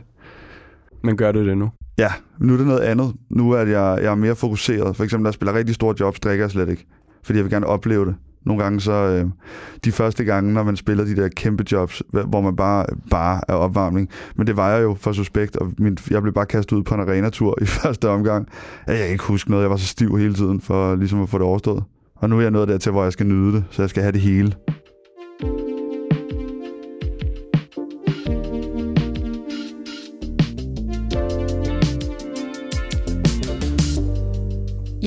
Men gør du det nu? Ja, nu er det noget andet. Nu er jeg, jeg er mere fokuseret. For eksempel, der spiller rigtig store jobs, drikker jeg slet ikke. Fordi jeg vil gerne opleve det. Nogle gange så, øh, de første gange, når man spiller de der kæmpe jobs, hvor man bare, bare er opvarmning. Men det var jeg jo for Suspekt, og min, jeg blev bare kastet ud på en arenatur i første omgang. Jeg kan ikke huske noget, jeg var så stiv hele tiden for ligesom at få det overstået. Og nu er jeg nået dertil, hvor jeg skal nyde det, så jeg skal have det hele.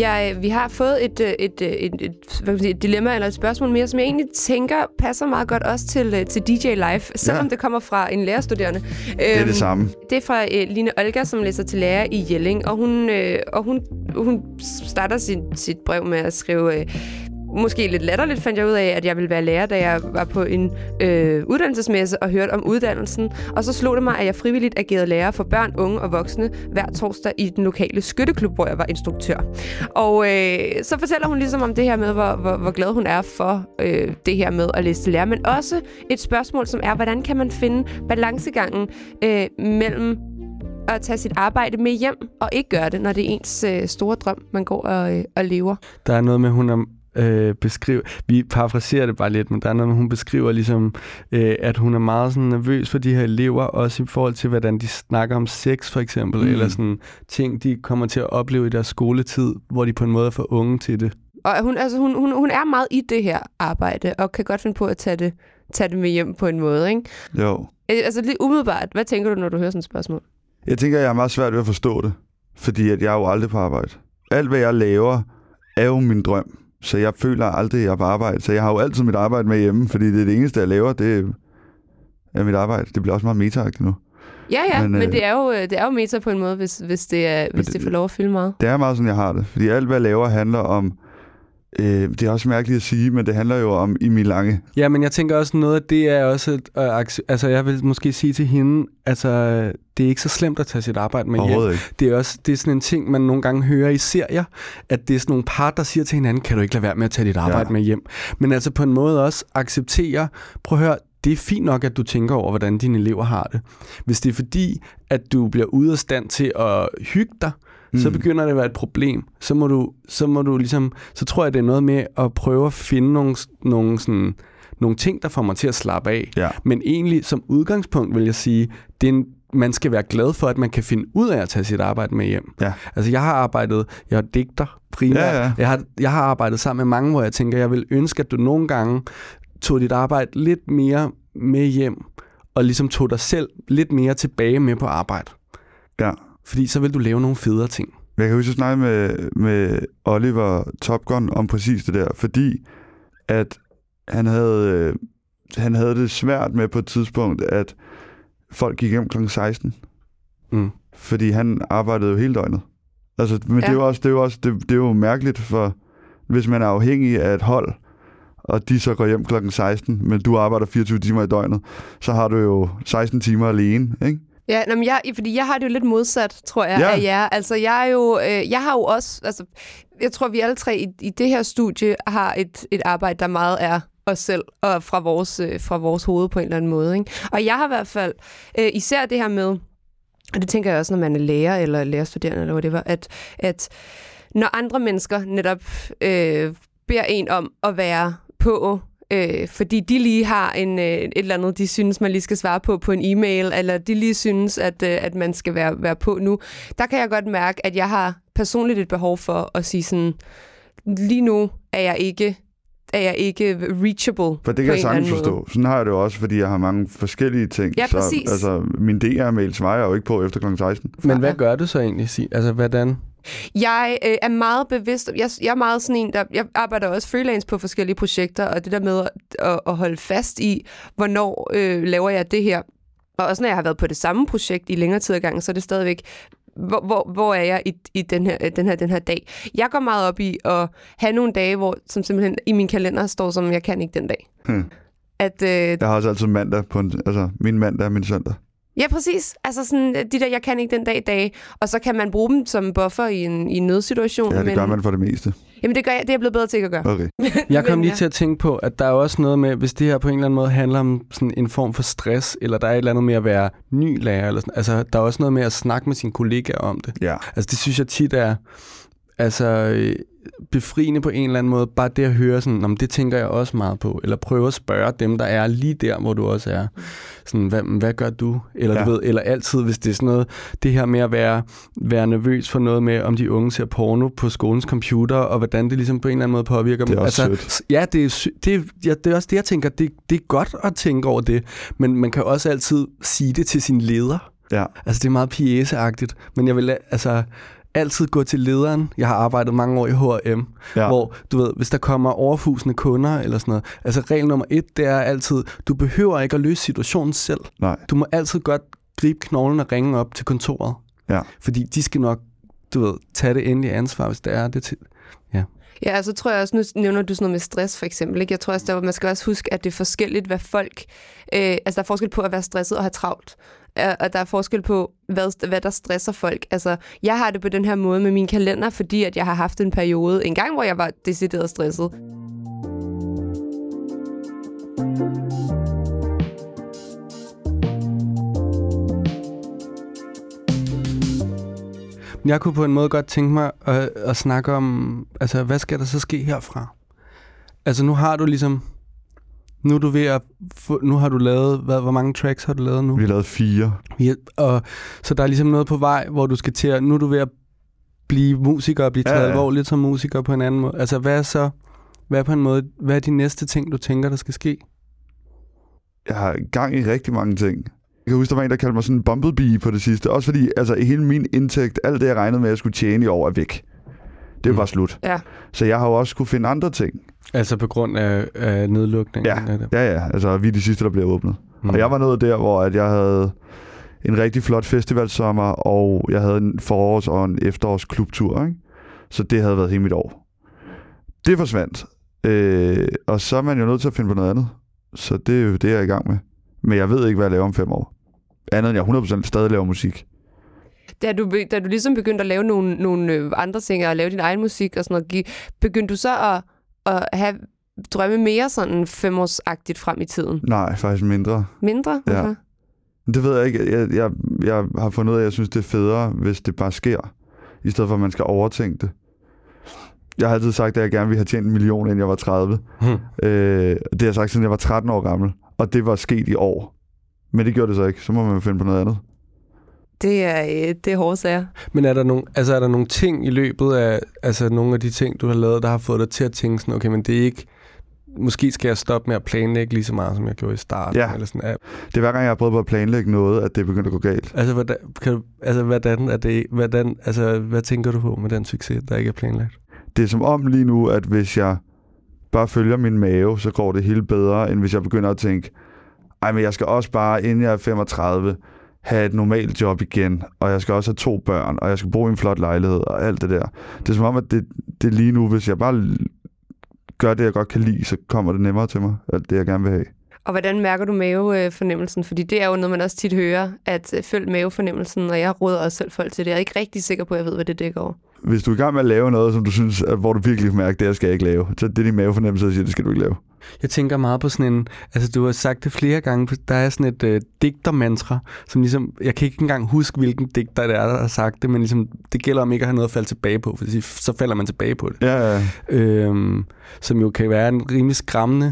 jeg, vi har fået et, et, et, et, et, hvad kan man sige, et dilemma eller et spørgsmål mere, som jeg egentlig tænker passer meget godt også til, til D J Live, selvom ja. det kommer fra en lærerstuderende. Det er det samme. Det er fra uh, Line Olga, som læser til lærer i Jelling, og hun, uh, og hun, hun starter sin, sit brev med at skrive... Uh, Måske lidt latterligt fandt jeg ud af, at jeg ville være lærer, da jeg var på en øh, uddannelsesmesse og hørte om uddannelsen. Og så slog det mig, at jeg frivilligt agerede lærer for børn, unge og voksne hver torsdag i den lokale skytteklub, hvor jeg var instruktør. Og øh, så fortæller hun ligesom om det her med, hvor, hvor, hvor glad hun er for øh, det her med at læse til lærer. Men også et spørgsmål, som er, hvordan kan man finde balancegangen øh, mellem at tage sit arbejde med hjem og ikke gøre det, når det er ens øh, store drøm, man går og, øh, og lever. Der er noget med, hun er Øh, beskriver, vi parafraserer det bare lidt, men der er noget med, hun beskriver ligesom, øh, at hun er meget sådan nervøs for de her elever, også i forhold til, hvordan de snakker om sex, for eksempel, mm. eller sådan ting, de kommer til at opleve i deres skoletid, hvor de på en måde er for unge til det. Og hun, altså, hun, hun, hun er meget i det her arbejde, og kan godt finde på at tage det, tage det med hjem på en måde, ikke? Jo. Altså lidt umiddelbart, hvad tænker du, når du hører sådan et spørgsmål? Jeg tænker, jeg er meget svært ved at forstå det, fordi at jeg er jo aldrig på arbejde. Alt, hvad jeg laver, er jo min drøm. Så jeg føler aldrig, at jeg er på arbejde. Så jeg har jo altid mit arbejde med hjemme, fordi det er det eneste, jeg laver, det er mit arbejde. Det bliver også meget meta-agtigt nu. Ja, ja, men, men øh, det, er jo, det er jo meta på en måde, hvis, hvis, det, er, hvis det, det får lov at fylde meget. Det er meget sådan, jeg har det. Fordi alt, hvad jeg laver, handler om... Øh, det er også mærkeligt at sige, men det handler jo om Emil Lange. Ja, men jeg tænker også noget af det er også... Øh, altså, jeg vil måske sige til hende, altså, det er ikke så slemt at tage sit arbejde med hjem. Ikke. Det er også det er sådan en ting, man nogle gange hører i serier, at det er sådan nogle par, der siger til hinanden, kan du ikke lade være med at tage dit arbejde ja. med hjem? Men altså på en måde også acceptere, prøv at høre, det er fint nok, at du tænker over, hvordan dine elever har det. Hvis det er fordi, at du bliver ude af stand til at hygge dig, mm. så begynder det at være et problem. Så må du, så må du ligesom, så tror jeg, det er noget med at prøve at finde nogle, nogle, sådan, nogle ting, der får mig til at slappe af. Ja. Men egentlig som udgangspunkt vil jeg sige, det er en, man skal være glad for, at man kan finde ud af at tage sit arbejde med hjem. Ja. Altså jeg har arbejdet, jeg er digter primært. Ja, ja. Jeg, har, jeg har arbejdet sammen med mange, hvor jeg tænker, jeg vil ønske, at du nogle gange tog dit arbejde lidt mere med hjem, og ligesom tog dig selv lidt mere tilbage med på arbejde. Ja. Fordi så vil du lave nogle federe ting. Jeg kan huske at snakke med, med Oliver Top Gun om præcis det der, fordi at han havde, han havde det svært med på et tidspunkt, at folk gik hjem klokken seksten. Mm. Fordi han arbejdede jo hele døgnet. Altså, men ja. det er jo også, det er jo også, det, det er jo mærkeligt, for hvis man er afhængig af et hold, og de så går hjem klokken seksten, men du arbejder fireogtyve timer i døgnet, så har du jo seksten timer alene, ikke? Ja, nå, men jeg, fordi jeg har det jo lidt modsat, tror jeg, ja. af jer. Altså, jeg er jo, øh, jeg har jo også, altså, jeg tror, vi alle tre i, i det her studie har et, et arbejde, der meget er os selv og fra vores, øh, fra vores hoved på en eller anden måde, ikke? Og jeg har i hvert fald, øh, især det her med, og det tænker jeg også, når man er lærer eller lærerstuderende eller whatever, at, at når andre mennesker netop øh, beder en om at være på, øh, fordi de lige har en, øh, et eller andet, de synes, man lige skal svare på på en e-mail, eller de lige synes, at, øh, at man skal være, være på nu, der kan jeg godt mærke, at jeg har personligt et behov for at sige sådan, lige nu er jeg ikke er jeg ikke reachable. For det kan jeg sagtens forstå. Sådan har jeg det jo også, fordi jeg har mange forskellige ting. Ja, præcis. Så, altså, min D R-mail svarer jeg jo ikke på efter klokken seksten. Men hvad gør du så egentlig? Altså, hvordan? Jeg øh, er meget bevidst. Jeg, jeg er meget sådan en, der... Jeg arbejder også freelance på forskellige projekter, og det der med at, at, at holde fast i, hvornår øh, laver jeg det her. Og også når jeg har været på det samme projekt i længere tid ad gangen, så er det stadigvæk... Hvor, hvor, hvor er jeg i, i den, her, den, her, den her dag? Jeg går meget op i at have nogle dage, hvor som simpelthen i min kalender står som, jeg kan ikke den dag. Hmm. At, øh, jeg har også altid mandag på en, altså min mandag er min søndag. Ja, præcis. Altså sådan de der, jeg kan ikke den dag dage, og så kan man bruge dem som buffer i en, i en nødsituation. Ja, det men... gør man for det meste. Jamen det gør jeg, det er jeg blevet bedre til at gøre. Okay. Jeg kom lige ja. til at tænke på, at der er også noget med, hvis det her på en eller anden måde handler om sådan en form for stress, eller der er et eller andet med at være ny lærer, eller sådan, altså der er også noget med at snakke med sine kollegaer om det. Ja. Altså det synes jeg tit er, altså befriende på en eller anden måde, bare det at høre sådan, om det tænker jeg også meget på, eller prøve at spørge dem, der er lige der, hvor du også er. Sådan, hvad, hvad gør du? Eller ja. du ved, eller altid, hvis det er sådan noget, det her med at være, være nervøs for noget med, om de unge ser porno på skolens computer, og hvordan det ligesom på en eller anden måde påvirker dem. Det er også altså, sødt. Ja, det er, det, er, ja, det er også det, jeg tænker, det, det er godt at tænke over det, men man kan også altid sige det til sin leder. Ja. Altså, det er meget pjæseagtigt, men jeg vil, altså... altid gå til lederen. Jeg har arbejdet mange år i H og M, ja. Hvor, du ved, hvis der kommer overfusende kunder eller sådan noget. Altså regel nummer et, det er altid, du behøver ikke at løse situationen selv. Nej. Du må altid godt gribe knoglen og ringe op til kontoret. Ja. Fordi de skal nok, du ved, tage det endelige ansvar, hvis det er det til. Ja. Ja, og så tror jeg også, nu nævner du sådan noget med stress for eksempel, ikke? Jeg tror også, at man skal også huske, at det er forskelligt, hvad folk... Øh, altså, der er forskel på at være stresset og have travlt. Og der er forskel på, hvad, hvad der stresser folk. Altså, jeg har det på den her måde med min kalender, fordi at jeg har haft en periode, en gang, hvor jeg var decideret stresset. Jeg kunne på en måde godt tænke mig at, at snakke om, altså, hvad skal der så ske herfra? Altså, nu har du ligesom... Nu er du ved at få, nu har du lavet, hvad, hvor mange tracks har du lavet nu? Vi har lavet fire. Ja, og så der er ligesom noget på vej, hvor du skal til at, nu er du ved at blive musiker og blive taget ja, ja. alvorligt som musiker på en anden måde. Altså hvad er så, hvad er på en måde, hvad er de næste ting, du tænker, der skal ske? Jeg har gang i rigtig mange ting. Jeg kan huske, der var en, der kaldte mig sådan en bumblebee på det sidste. Også fordi, altså hele min indtægt, alt det jeg regnede med, at jeg skulle tjene i år, er væk. Det var mm. slut. Ja. Så jeg har jo også skulle finde andre ting. Altså på grund af, af nedlukningen? Ja, ja, ja. Altså vi er de sidste, der bliver åbnet. Mm. Og jeg var nået der, hvor at jeg havde en rigtig flot festivalsommer, og jeg havde en forårs- og en efterårsklubtur, ikke? Så det havde været hele mit år. Det forsvandt. Øh, og så er man jo nødt til at finde på noget andet. Så det er jo det, jeg er i gang med. Men jeg ved ikke, hvad jeg laver om fem år. Andet end jeg hundrede procent stadig laver musik. Da du, da du ligesom begyndte at lave nogle, nogle andre ting, og lave din egen musik og sådan noget, begyndte du så at, at have drømme mere sådan femårsagtigt frem i tiden? Nej, faktisk mindre. Mindre? Okay. Ja. Det ved jeg ikke. Jeg, jeg, jeg har fundet ud af, at jeg synes, det er federe, hvis det bare sker, i stedet for, at man skal overtænke det. Jeg har altid sagt, at jeg gerne ville have tjent en million, inden jeg var tredive. Hmm. Øh, det har jeg sagt, siden jeg var tretten år gammel. Og det var sket i år. Men det gjorde det så ikke. Så må man finde på noget andet. Det er, det er hårde sager. Men er der, nogle, altså er der nogle ting i løbet af altså nogle af de ting, du har lavet, der har fået dig til at tænke sådan, okay, men det er ikke... Måske skal jeg stoppe med at planlægge lige så meget, som jeg gjorde i starten. Ja, eller sådan. Ja. Det er hver gang, jeg har prøvet på at planlægge noget, at det er begyndt at gå galt. Altså, hvordan, kan du, altså, hvordan er det, hvordan, altså, hvad tænker du på med den succes, der ikke er planlagt? Det er som om lige nu, at hvis jeg bare følger min mave, så går det hele bedre, end hvis jeg begynder at tænke, ej, men jeg skal også bare, inden jeg er femogtredive, have et normalt job igen, og jeg skal også have to børn, og jeg skal bo i en flot lejlighed, og alt det der. Det er som om, at det, det lige nu, hvis jeg bare gør det, jeg godt kan lide, så kommer det nemmere til mig, alt det, jeg gerne vil have. Og hvordan mærker du mavefornemmelsen? Fordi det er jo noget, man også tit hører, at følg mavefornemmelsen, og jeg råder også selv folk til det. Jeg er ikke rigtig sikker på, at jeg ved, hvad det dækker over. Hvis du er i gang med at lave noget, som du synes, at, hvor du virkelig mærker, det jeg skal ikke lave, så det er din mavefornemmelse, der siger, det skal du ikke lave. Jeg tænker meget på sådan en, altså du har sagt det flere gange, der er sådan et øh, digtermantra, som ligesom, jeg kan ikke engang huske, hvilken digter det er, der har sagt det, men ligesom, det gælder om ikke at have noget at falde tilbage på, for så falder man tilbage på det. Ja, ja. Øhm, som jo kan være en rimelig skræmmende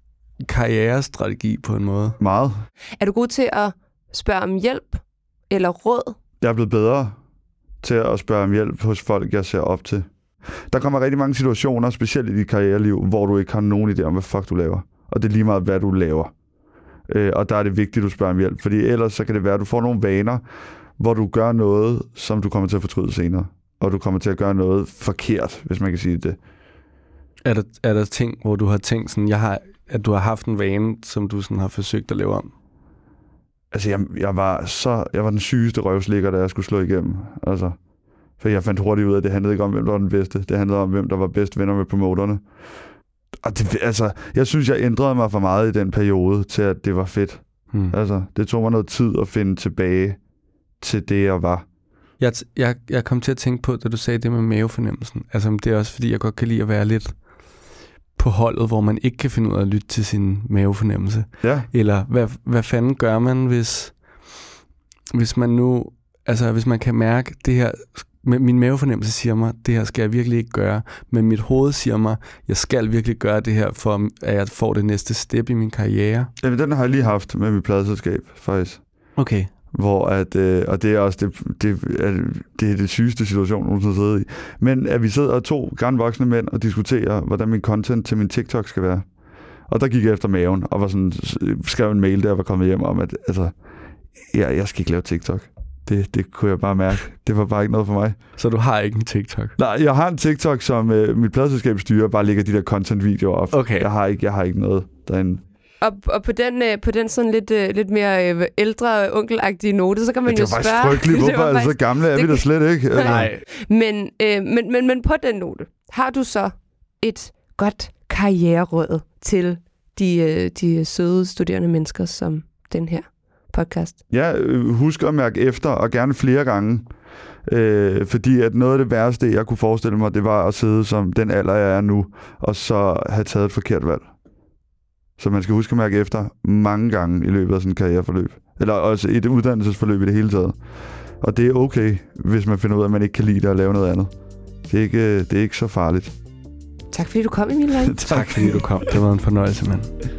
karrierestrategi på en måde. Meget. Er du god til at spørge om hjælp eller råd? Jeg er blevet bedre til at spørge om hjælp hos folk, jeg ser op til. Der kommer rigtig mange situationer, specielt i dit karriereliv, hvor du ikke har nogen idé om, hvad fuck du laver. Og det er lige meget, hvad du laver. Øh, og der er det vigtigt, at du spørger om hjælp. Fordi ellers så kan det være, at du får nogle vaner, hvor du gør noget, som du kommer til at fortryde senere. Og du kommer til at gøre noget forkert, hvis man kan sige det. Er der, er der ting, hvor du har tænkt sådan, jeg har, at du har haft en vane, som du sådan har forsøgt at lave om? Altså, jeg, jeg, var, så, jeg var den sygeste røvslikker, da jeg skulle slå igennem. Altså, for jeg fandt hurtigt ud af, at det handlede ikke om, hvem der var den bedste. Det handlede om, hvem der var bedst venner med promoterne. Og det, altså, jeg synes, jeg ændrede mig for meget i den periode, til at det var fedt. Hmm. Altså, det tog mig noget tid at finde tilbage til det, jeg var. Jeg, jeg, jeg kom til at tænke på, da du sagde det med mavefornemmelsen. Altså, det er også, fordi jeg godt kan lide at være lidt på holdet, hvor man ikke kan finde ud af at lytte til sin mavefornemmelse. Ja. Eller hvad, hvad fanden gør man, hvis, hvis man nu, altså hvis man kan mærke det her, min mavefornemmelse siger mig, det her skal jeg virkelig ikke gøre, men mit hoved siger mig, jeg skal virkelig gøre det her, for at jeg får det næste step i min karriere. Jamen, den har jeg lige haft med mit pladeselskab, faktisk. Okay. Hvor at, øh, og det er også det, det, er, det er det sygeste situation, nogen har siddet i. Men at vi sidder to gerne voksne mænd og diskuterer, hvordan min content til min TikTok skal være. Og der gik jeg efter maven og var sådan, skrev en mail, der var kommet hjem om, at altså, jeg, jeg skal ikke lave TikTok. det, det kunne jeg bare mærke. Det var bare ikke noget for mig. Så du har ikke en TikTok? Nej, jeg har en TikTok, som øh, mit pladeselskab styrer, bare lægger de der content-videoer op. Okay. Jeg har ikke, jeg har ikke noget derinde. Og, og på den, øh, på den sådan lidt, øh, lidt mere øh, ældre, onkelagtige note, så kan man ja, jo spørge... spørge... Det var faktisk frygteligt. Hvorfor er faktisk... så gamle er det... vi da slet ikke? Nej. Men, øh, men, men, men på den note, har du så et godt karriereråd til de, øh, de søde studerende mennesker som den her podcast? Ja, husk at mærke efter, og gerne flere gange. Øh, fordi at noget af det værste, jeg kunne forestille mig, det var at sidde som den alder, jeg er nu, og så have taget et forkert valg. Så man skal huske at mærke efter mange gange i løbet af sådan en karriereforløb. Eller også et uddannelsesforløb i det hele taget. Og det er okay, hvis man finder ud af, at man ikke kan lide det og lave noget andet. Det er ikke, det er ikke så farligt. Tak fordi du kom, Emil Lang. Tak fordi du kom. Det var en fornøjelse, mand.